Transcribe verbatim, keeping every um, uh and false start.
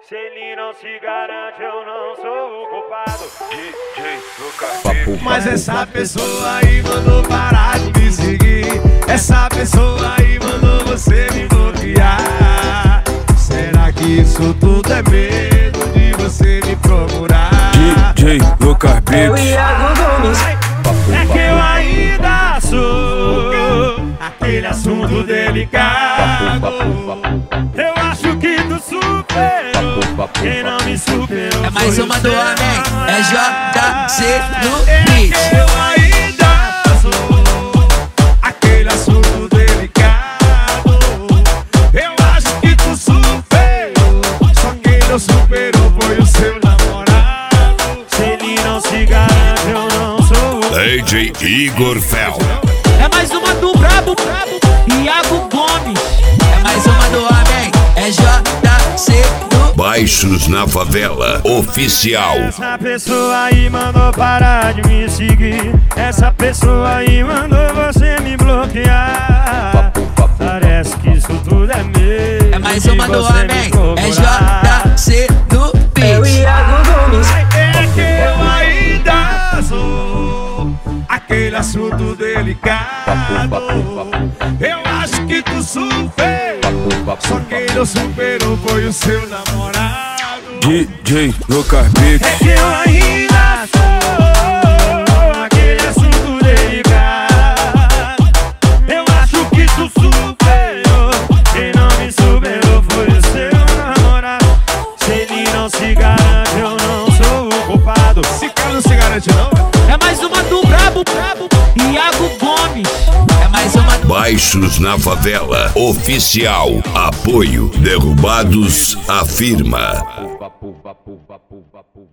Se ele não se garante, eu não sou o culpado. D J Lucas. Mas essa pessoa aí mandou parar de me seguir. Essa pessoa aí mandou você me bloquear. Será que isso tudo é medo de você me procurar? D J Lucas. Eu e Iago Gomes. É que eu ainda sou aquele assunto delicado. Eu acho que tu superou quem não me superou. É mais uma do homem, é J C no É beat. que eu ainda sou aquele assunto delicado. Eu acho que tu superou, só quem não superou foi o seu namorado. Se ele não se garante, eu não sou o D J Igor Fel. É mais uma do brabo, brabo, Iago Gomes. É mais uma do homem, é J C no Baixos na Favela Oficial. Essa pessoa aí mandou parar de me seguir. Essa pessoa aí mandou você me bloquear. Parece que isso tudo é medo. É mais de uma do você me homem, é procurar. J C no beat. Eu e Iago Gomes. É que eu ainda sou aquele assunto delicado. Eu acho que tu superou, só quem não superou foi o seu namorado. D J Lucas. É que eu ainda sou aquele assunto delicado. Eu acho que tu superou, quem não me superou foi o seu namorado. Se ele não se garante, eu não sou o culpado. Esse cara não se garante não. É mais uma do brabo, brabo, Iago Gomes. É mais uma do Baixos na Favela Oficial. Apoio Derrubados afirma.